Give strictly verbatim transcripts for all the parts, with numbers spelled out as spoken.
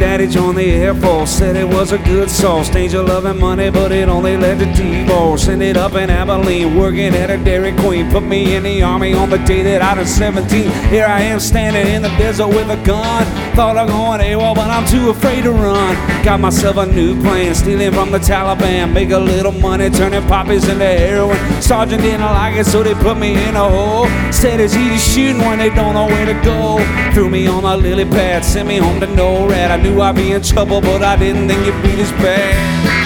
daddy joined the Air Force, said it was a good source. Danger, love, and money, but it only led to divorce. Ended up in Abilene, working at a Dairy Queen. Put me in the Army on the day that I was seventeen. Here I am standing in the desert with a gun. Thought of going AWOL, but I'm too afraid to run. Got myself a new plan, stealing from the Taliban. Make a little money, turning poppies into heroin. Sergeant didn't like it, so they put me in a hole. Said it's easy shooting when they don't know where to go. Threw me on a lily pad, sent me home to no rat. I knew I'd be in trouble, but I didn't think it'd be this bad.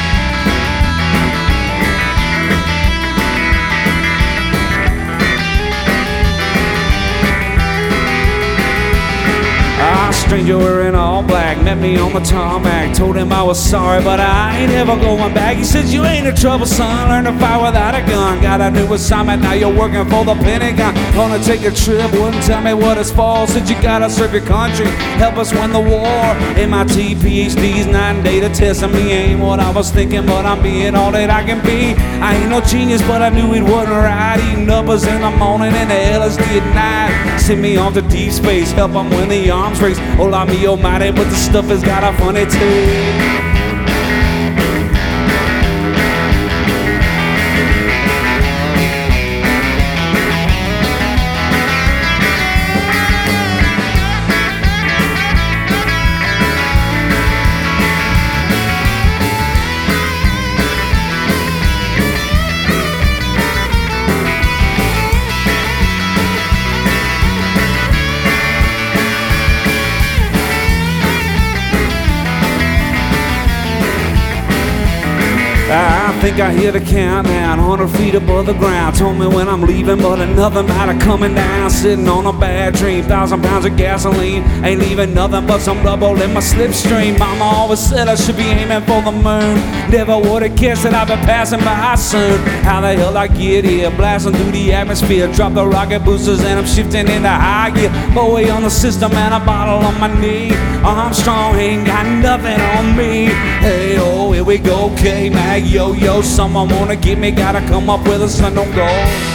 A stranger wearing all black met me on the tarmac. Told him I was sorry, but I ain't ever going back. He said, you ain't in trouble, son. Learn to fight without a gun. Got a new assignment, now you're working for the Pentagon. Gonna take a trip, wouldn't tell me what it's for. Said you gotta serve your country, help us win the war. M I T, P H Ds, nine data testing me. Ain't what I was thinking, but I'm being all that I can be. I ain't no genius, but I knew it wasn't right. Eating numbers in the morning and the L S D at night. Send me off to deep space, help them win the arms race. Hola me almighty, but the stuff has got a funny taste. I think I hear the countdown, hundred feet above the ground. Told me when I'm leaving, but another night I'm coming down. Sitting on a bad dream, thousand pounds of gasoline. Ain't leaving nothing but some rubble in my slipstream. Mama always said I should be aiming for the moon. Never would've guessed that I'd be passing by soon. How the hell I get here? Blasting through the atmosphere. Drop the rocket boosters and I'm shifting into high gear. Bowie on the system and a bottle on my knee. Armstrong ain't got nothing on me. Hey, oh, here we go, K-Mag, yo-yo. Someone wanna get me, gotta come up with a sun don't go.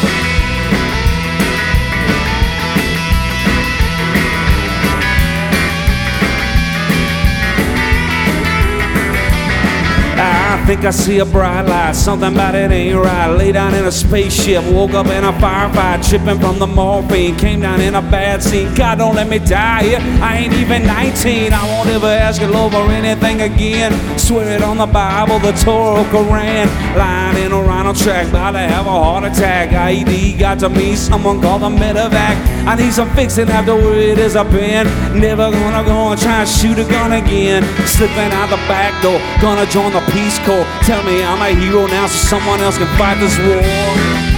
I think I see a bright light, something about it ain't right. Lay down in a spaceship, woke up in a firefight, tripping from the morphine. Came down in a bad scene, God don't let me die here. I ain't even nineteen, I won't ever ask the Lord for anything again. Swear it on the Bible, the Torah, Quran. Lying in a rhino track, about to have a heart attack. I E D got to me, someone called the medevac. I need some fixing after where it is I've been. Never gonna go and try and shoot a gun again. Slipping out the back door, gonna join the Peace Corps. Tell me I'm a hero now so someone else can fight this war.